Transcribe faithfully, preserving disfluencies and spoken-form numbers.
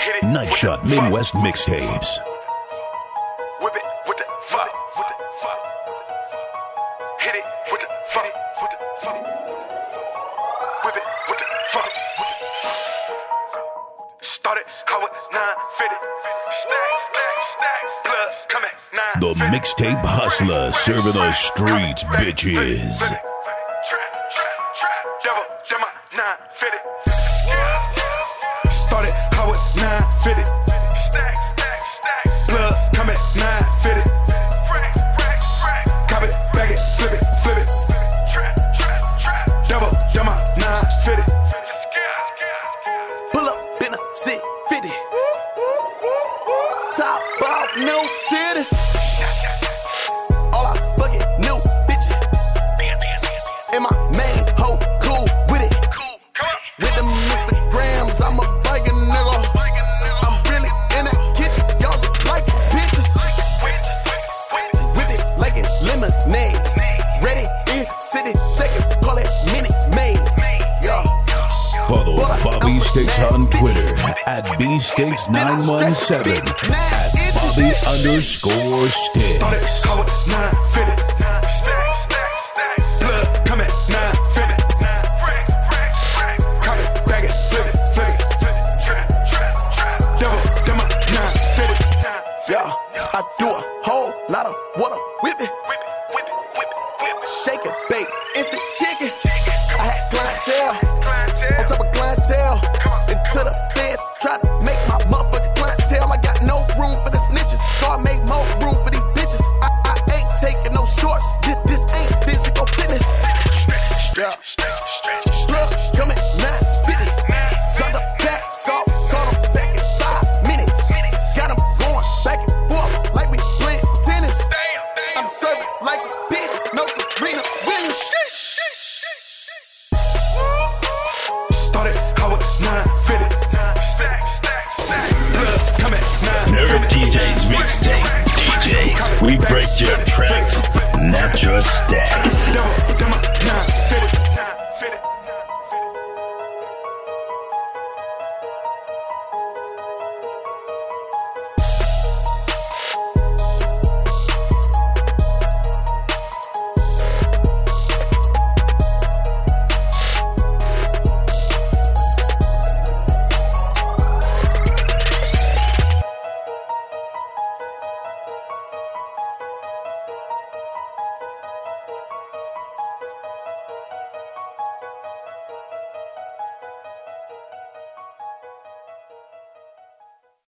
Nightshot Midwest Mixtapes. Whip it with the fuck. With the fuck. Hit it with the fuck. With the fuck. Whip it with the fuck. With the fuck. Started how it nine fitted. Stack, stack, stack. Blood coming nine. The Mixtape Hustler serving the streets, bitches. Trap, trap, trap. Double, double, nine fitted. Started how it nine fitted. Stack, stack, stack. Blood coming nine fitted. Rack, rack, rack. Cop it, bag it, flip it, flip it. Trap, trap, trap. Double, double, nine fitted. Pull up in a sit fifty. Top off, new titties. All I fucking new bitches. And my main hoe cool with it. With them Instagrams, I'm a Viking nigga. I'm really in that kitchen, y'all just like bitches. With it like it's lemonade. Ready in city seconds, call it Minute Maid. Yeah. Follow Bobby Stakes on Twitter at B Stakes nine one seven, at Bobby underscore Stakes. Started how it nine fitted. Blood coming nine fitted. Cop it, bag it, flip it, flip it. Double, double, nine fitted. Yeah, I do a whole lot of water, whip it, whip it, whip it, whip it, whip it. Shake it, bake, instant chicken. I had clientele, on top of clientele. Into the fence, try to make my motherfucking clientele. I got no room for the snitches, so I made more room for these bitches. I, I ain't taking no shorts, this, this ain't physical fitness. Yeah. Blood coming nine fifty. Drop the back, go, call them back in five minutes. Got them going back and forth like we playing tennis. I'm serving like a bitch, no Serena Williams. Started how it nine fitted. Blood coming nine Nerve fitted. D Js mixtape. D Js, we break your tracks, not your stacks. Double, double, nine